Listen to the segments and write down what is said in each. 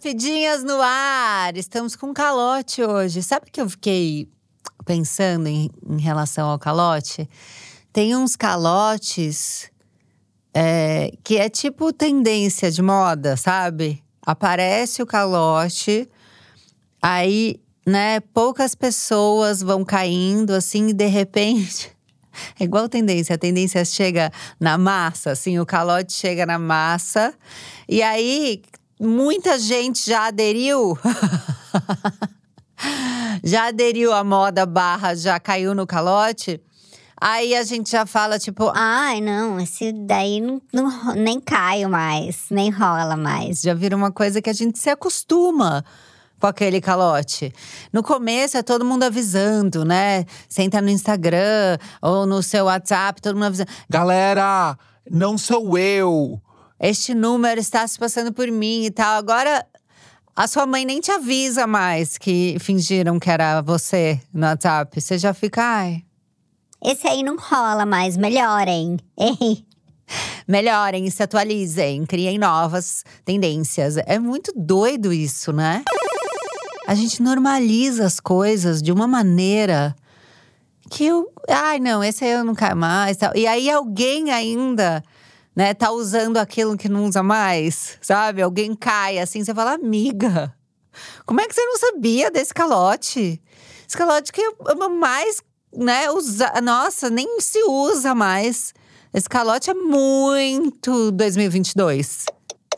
Rapidinhas no ar! Estamos com calote hoje. Sabe o que eu fiquei pensando em relação ao calote? Tem uns calotes que é tipo tendência de moda, sabe? Aparece o calote, aí, né, poucas pessoas vão caindo, assim, e de repente… É igual tendência, a tendência chega na massa, assim, o calote chega na massa. E aí, muita gente já aderiu. Já aderiu à moda barra, já caiu no calote. Aí a gente já fala, tipo… Ai, não, esse daí nem caio mais, nem rola mais. Já vira uma coisa que a gente se acostuma com aquele calote. No começo é todo mundo avisando, né? Você entra no Instagram ou no seu WhatsApp, todo mundo avisando. Galera, não sou eu. Este número está se passando por mim e tal. Agora, a sua mãe nem te avisa mais que fingiram que era você no WhatsApp. Você já fica, ai… Esse aí não rola mais, melhorem. Ei. Melhorem, se atualizem, criem novas tendências. É muito doido isso, né? A gente normaliza as coisas de uma maneira que ai, não, esse aí eu não caio mais. Tal. E aí alguém ainda, né, tá usando aquilo que não usa mais, sabe? Alguém cai assim, você fala, amiga, como é que você não sabia desse calote? Esse calote que eu mais, né, nossa, nem se usa mais. Esse calote é muito 2022.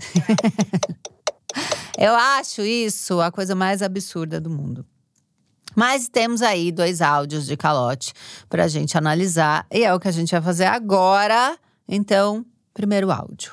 Eu acho isso a coisa mais absurda do mundo. Mas temos aí 2 áudios de calote pra gente analisar. E é o que a gente vai fazer agora. Então, primeiro áudio.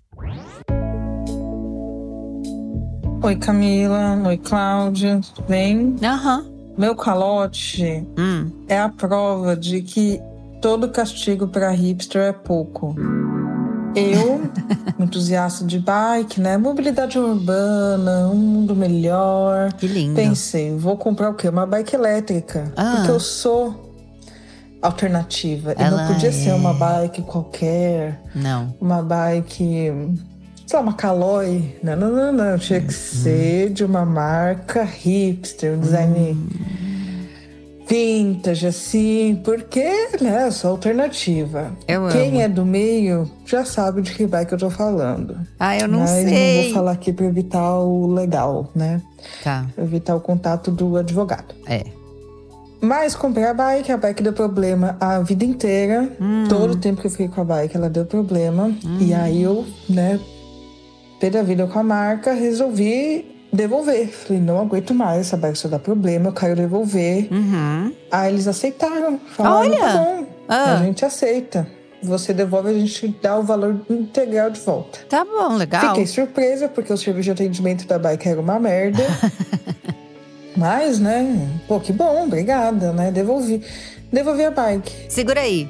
Oi, Camila. Oi, Cláudia. Tudo bem? Aham. Meu calote é a prova de que todo castigo pra hipster é pouco. Eu, entusiasta de bike, né? Mobilidade urbana, um mundo melhor. Que lindo. Pensei, vou comprar o quê? Uma bike elétrica. Porque eu sou alternativa. E não podia ser uma bike qualquer. Não. Uma bike… sei lá, uma Caloi. Não. Tinha que ser de uma marca hipster, um design vintage, assim. Porque, né, eu sou alternativa. Quem é do meio já sabe de que bike eu tô falando. Ah, eu não Mas sei. Mas não vou falar aqui pra evitar o legal, né? Tá. Evitar o contato do advogado. É. Mas comprei a bike deu problema a vida inteira. Todo o tempo que eu fiquei com a bike, ela deu problema. E aí eu, né… pé da vida com a marca, resolvi devolver. Falei, não aguento mais, essa bike só dá problema, eu quero devolver. Aí eles aceitaram. Falaram, tá bom, a gente aceita. Você devolve, a gente dá o valor integral de volta. Tá bom, legal. Fiquei surpresa, porque o serviço de atendimento da bike era uma merda. Mas, né, pô, que bom, obrigada, né, devolvi a bike. Segura aí.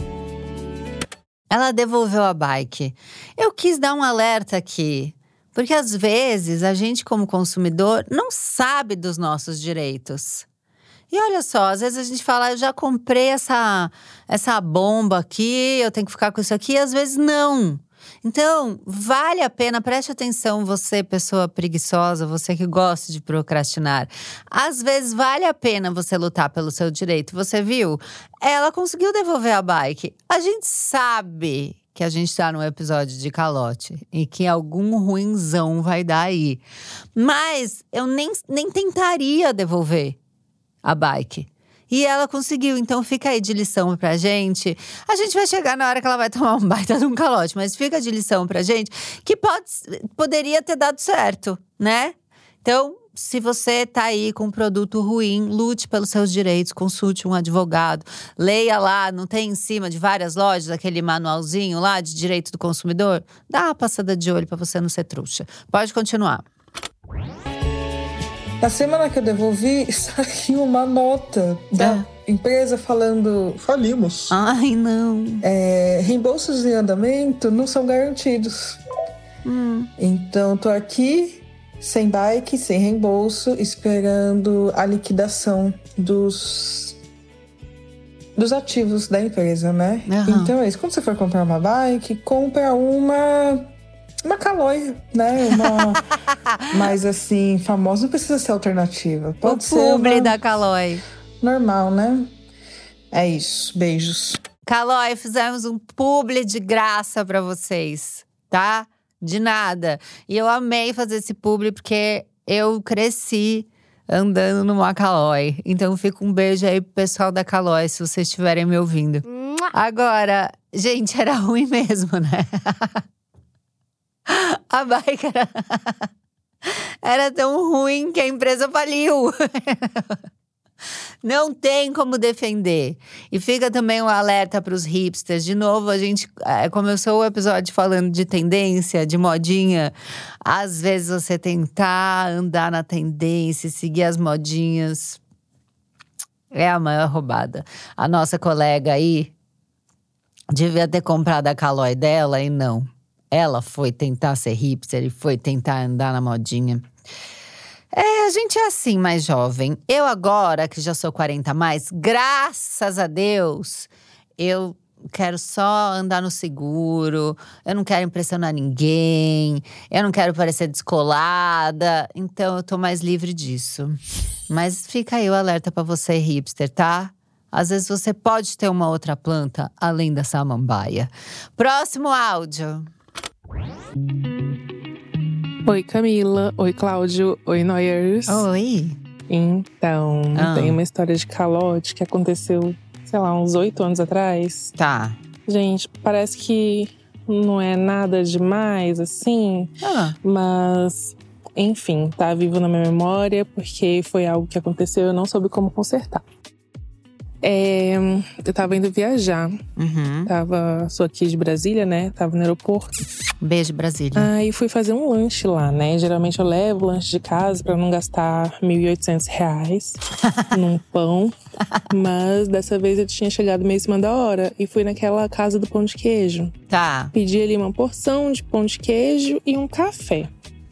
Ela devolveu a bike. Eu quis dar um alerta aqui. Porque às vezes a gente, como consumidor, não sabe dos nossos direitos. E olha só, às vezes a gente fala, eu já comprei essa bomba aqui, eu tenho que ficar com isso aqui. E às vezes não. Então, vale a pena, preste atenção, você, pessoa preguiçosa, você que gosta de procrastinar. Às vezes vale a pena você lutar pelo seu direito. Você viu? Ela conseguiu devolver a bike. A gente sabe que a gente tá num episódio de calote e que algum ruinzão vai dar aí. Mas eu nem tentaria devolver a bike. E ela conseguiu, então fica aí de lição pra gente. A gente vai chegar na hora que ela vai tomar um baita de um calote, mas fica de lição pra gente que poderia ter dado certo, né? Então, se você tá aí com um produto ruim, lute pelos seus direitos, consulte um advogado. Leia lá, não tem em cima de várias lojas aquele manualzinho lá de direito do consumidor? Dá uma passada de olho pra você não ser trouxa. Pode continuar. Na semana que eu devolvi, saiu uma nota da empresa falando, falimos. Ai, não. Reembolsos em andamento não são garantidos. Então, tô aqui, sem bike, sem reembolso, esperando a liquidação dos ativos da empresa, né? Então é isso. Quando você for comprar uma bike, compra uma uma Caloi, né? Uma mais assim, famosa. Não precisa ser alternativa. Pode O ser publi uma da Caloi. normal, né? É isso. Beijos. Caloi, fizemos um publi de graça pra vocês, tá? De nada. E eu amei fazer esse publi porque eu cresci andando numa Caloi. Então fica um beijo aí pro pessoal da Caloi, se vocês estiverem me ouvindo. Agora, gente, era ruim mesmo, né? A bike era tão ruim que a empresa faliu. Não tem como defender. E fica também um alerta para os hipsters. De novo, a gente começou o episódio falando de tendência, de modinha. Às vezes você tentar andar na tendência, seguir as modinhas, é a maior roubada. A nossa colega aí devia ter comprado a Caloi dela e não. Ela foi tentar ser hipster e foi tentar andar na modinha. A gente é assim, mais jovem. Eu agora, que já sou 40 a mais, graças a Deus, eu quero só andar no seguro. Eu não quero impressionar ninguém. Eu não quero parecer descolada. Então, eu tô mais livre disso. Mas fica aí o alerta pra você, hipster, tá? Às vezes você pode ter uma outra planta além da samambaia. Próximo áudio. Oi, Camila. Oi, Cláudio. Oi, Noyers. Oi. Então, tem uma história de calote que aconteceu, sei lá, uns 8 anos atrás. Tá. Gente, parece que não é nada demais, assim. Mas, enfim, tá vivo na minha memória porque foi algo que aconteceu e eu não soube como consertar. Eu tava indo viajar. Sou aqui de Brasília, né? Tava no aeroporto. Beijo, Brasília. Aí fui fazer um lanche lá, né? Geralmente eu levo lanche de casa pra não gastar R$1.800 num pão. Mas dessa vez eu tinha chegado meio em cima da hora. E fui naquela casa do pão de queijo. Tá. Pedi ali uma porção de pão de queijo e um café.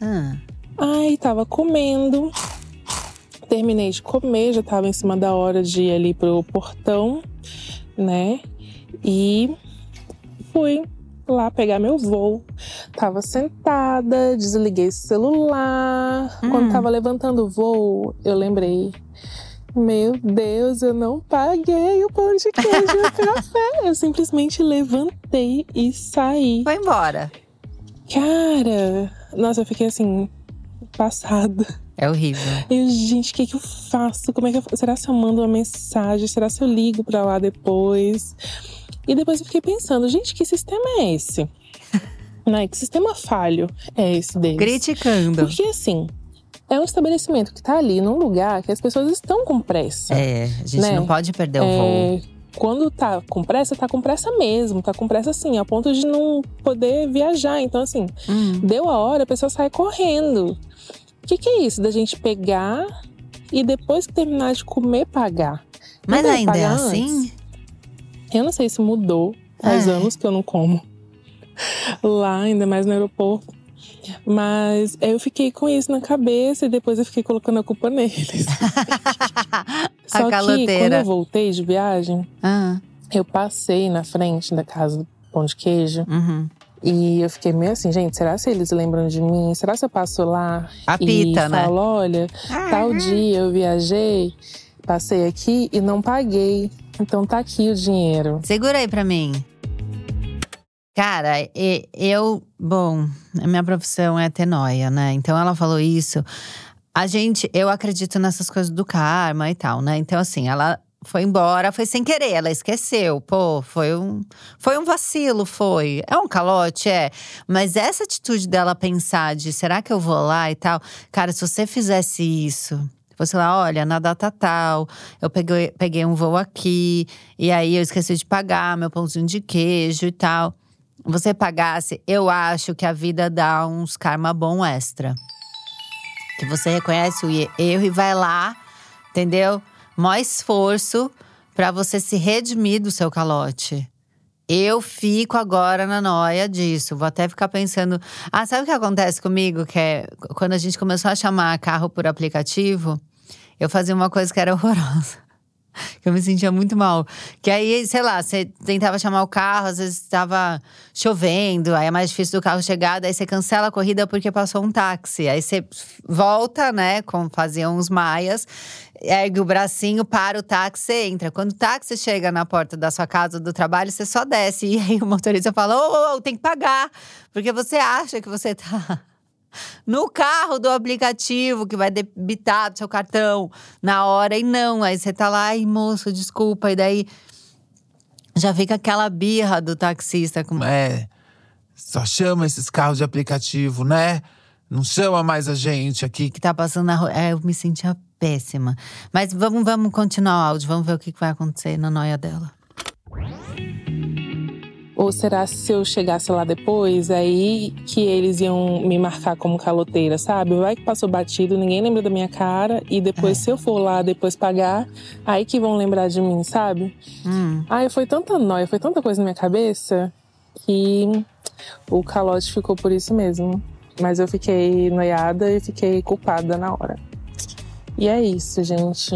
Aí tava comendo. Terminei de comer, já tava em cima da hora de ir ali pro portão, né? E fui lá pegar meu voo. Tava sentada, desliguei o celular. Quando tava levantando o voo, eu lembrei: meu Deus, eu não paguei o pão de queijo e o café. Eu simplesmente levantei e saí. Foi embora. Cara, nossa, eu fiquei assim, passada. É horrível. Eu, gente, o que eu faço? Será que eu mando uma mensagem? Será que eu ligo pra lá depois? E depois eu fiquei pensando, gente, que sistema é esse? Né? Que sistema falho é esse deles? Criticando. Porque assim, é um estabelecimento que tá ali num lugar que as pessoas estão com pressa. A gente né? não pode perder o voo. Quando tá com pressa mesmo. Tá com pressa assim, a ponto de não poder viajar. Então assim, deu a hora, a pessoa sai correndo. O que é isso? Da gente pegar e depois que terminar de comer, pagar. Mas não ainda é pagar assim? Antes. Eu não sei se mudou. Faz anos que eu não como lá, ainda mais no aeroporto. Mas eu fiquei com isso na cabeça e depois eu fiquei colocando a culpa neles. Só que quando eu voltei de viagem, eu passei na frente da casa do pão de queijo. E eu fiquei meio assim, gente, será se eles lembram de mim? Será se eu passo lá e falo, olha, tal dia eu viajei, passei aqui e não paguei. Então tá aqui o dinheiro. Segura aí pra mim. Cara, bom, a minha profissão é ter nóia, né? Então ela falou isso. Eu acredito nessas coisas do karma e tal, né? Então assim, ela foi embora, foi sem querer, ela esqueceu. Pô, foi um vacilo, foi. É um calote, é. Mas essa atitude dela pensar de, será que eu vou lá e tal? Cara, se você fizesse isso, fosse lá, olha, na data tal, eu peguei um voo aqui. E aí eu esqueci de pagar meu pãozinho de queijo e tal. Você pagasse, eu acho que a vida dá uns karma bom extra. Que você reconhece o erro e vai lá, entendeu? Maior esforço pra você se redimir do seu calote. Eu fico agora na noia disso. Vou até ficar pensando… sabe o que acontece comigo? Que é quando a gente começou a chamar carro por aplicativo, eu fazia uma coisa que era horrorosa. Que eu me sentia muito mal. Que aí, sei lá, você tentava chamar o carro, às vezes estava chovendo, aí é mais difícil do carro chegar, daí você cancela a corrida porque passou um táxi. Aí você volta, né, como faziam os maias, ergue o bracinho, para o táxi, você entra. Quando o táxi chega na porta da sua casa, do trabalho, você só desce. E aí o motorista fala, ô, tem que pagar. Porque você acha que você tá no carro do aplicativo que vai debitar do seu cartão na hora, e não, aí você tá lá, ai moço, desculpa, e daí já fica aquela birra do taxista. Só chama esses carros de aplicativo, né? Não chama mais a gente aqui. Que tá passando na rua. Eu me sentia péssima. Mas vamos continuar o áudio, vamos ver o que vai acontecer na noia dela. Ou será se eu chegasse lá depois, aí que eles iam me marcar como caloteira, sabe? Vai que passou batido, ninguém lembra da minha cara. E depois, se eu for lá depois pagar, aí que vão lembrar de mim, sabe? Ai, foi tanta nóia, foi tanta coisa na minha cabeça que o calote ficou por isso mesmo. Mas eu fiquei noiada e fiquei culpada na hora. E é isso, gente.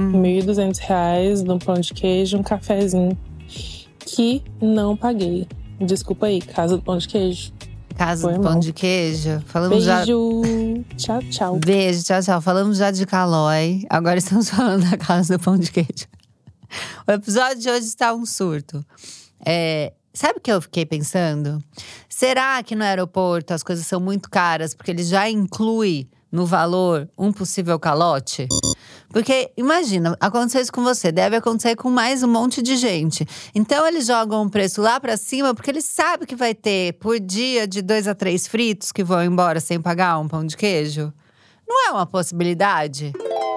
R$1.200 num pão de queijo, um cafezinho. Que não paguei. Desculpa aí, Casa do Pão de Queijo. Casa do Pão de Queijo. Falamos Beijo. Tchau, tchau. Beijo, tchau, tchau. Falamos já de Calói. Agora estamos falando da Casa do Pão de Queijo. O episódio de hoje está um surto. Sabe o que eu fiquei pensando? Será que no aeroporto as coisas são muito caras porque ele já inclui no valor um possível calote? Porque, imagina, aconteceu isso com você, deve acontecer com mais um monte de gente. Então, eles jogam o preço lá pra cima porque eles sabem que vai ter, por dia, de 2 a 3 fritos que vão embora sem pagar um pão de queijo. Não é uma possibilidade?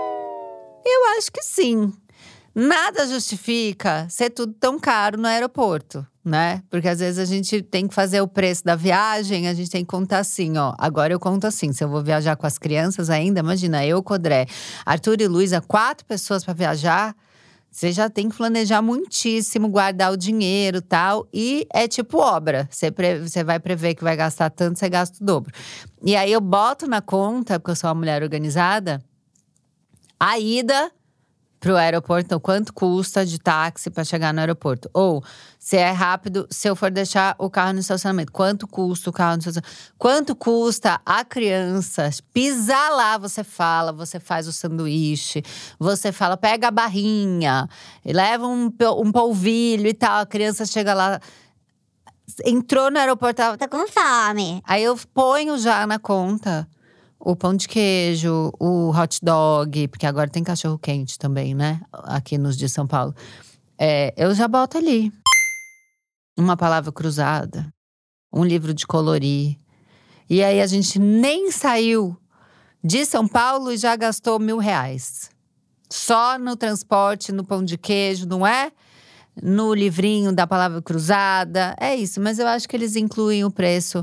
Eu acho que sim. Nada justifica ser tudo tão caro no aeroporto, né? Porque às vezes a gente tem que fazer o preço da viagem, a gente tem que contar assim, ó. Agora eu conto assim, se eu vou viajar com as crianças ainda, imagina, eu, Codré, Arthur e Luísa, 4 pessoas pra viajar. Você já tem que planejar muitíssimo, guardar o dinheiro e tal. E é tipo obra, você vai prever que vai gastar tanto, você gasta o dobro. E aí eu boto na conta, porque eu sou uma mulher organizada, a ida pro aeroporto, então quanto custa de táxi para chegar no aeroporto? Ou, se é rápido, se eu for deixar o carro no estacionamento, quanto custa o carro no estacionamento? Quanto custa a criança pisar lá? Você fala, você faz o sanduíche, você fala, pega a barrinha, leva um polvilho e tal. A criança chega lá, entrou no aeroporto, Tá com fome. aí eu ponho já na conta o pão de queijo, o hot dog, porque agora tem cachorro quente também, né? Aqui nos de São Paulo. Eu já boto ali uma palavra cruzada, um livro de colorir. E aí a gente nem saiu de São Paulo e já gastou R$1.000. Só no transporte, no pão de queijo, não é? No livrinho da palavra cruzada. É isso, mas eu acho que eles incluem o preço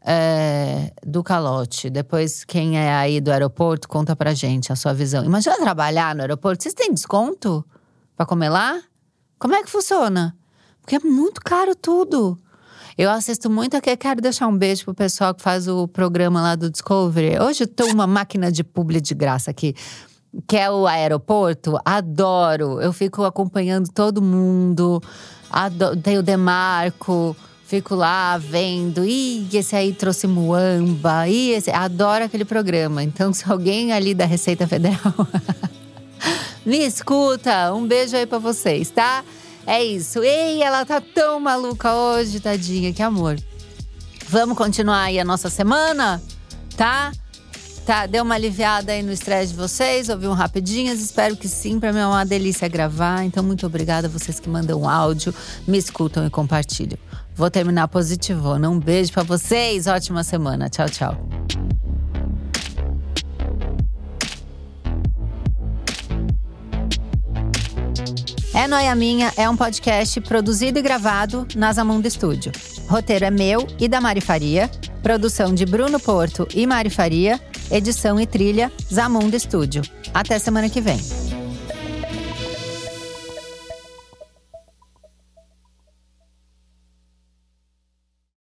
do calote. Depois, quem é aí do aeroporto, conta pra gente a sua visão. Imagina trabalhar no aeroporto. Vocês têm desconto pra comer lá? Como é que funciona? Porque é muito caro tudo. Eu assisto muito aqui, quero deixar um beijo pro pessoal que faz o programa lá do Discovery. Hoje eu tô uma máquina de publi de graça aqui, que é o aeroporto. Adoro, eu fico acompanhando todo mundo. Tem o Demarco. Fico lá vendo, esse aí trouxe muamba, adoro aquele programa. Então, se alguém ali da Receita Federal me escuta, um beijo aí pra vocês, tá? É isso. Ei, ela tá tão maluca hoje, tadinha, que amor. Vamos continuar aí a nossa semana, tá? Deu uma aliviada aí no estresse de vocês, ouvi um rapidinhas, espero que sim, pra mim é uma delícia gravar. Então, muito obrigada a vocês que mandam um áudio, me escutam e compartilham. Vou terminar positivona. Um beijo pra vocês, ótima semana. Tchau, tchau. É Noia Minha é um podcast produzido e gravado na Zamundo Estúdio. Roteiro é meu e da Mari Faria. Produção de Bruno Porto e Mari Faria. Edição e trilha Zamundo Estúdio. Até semana que vem.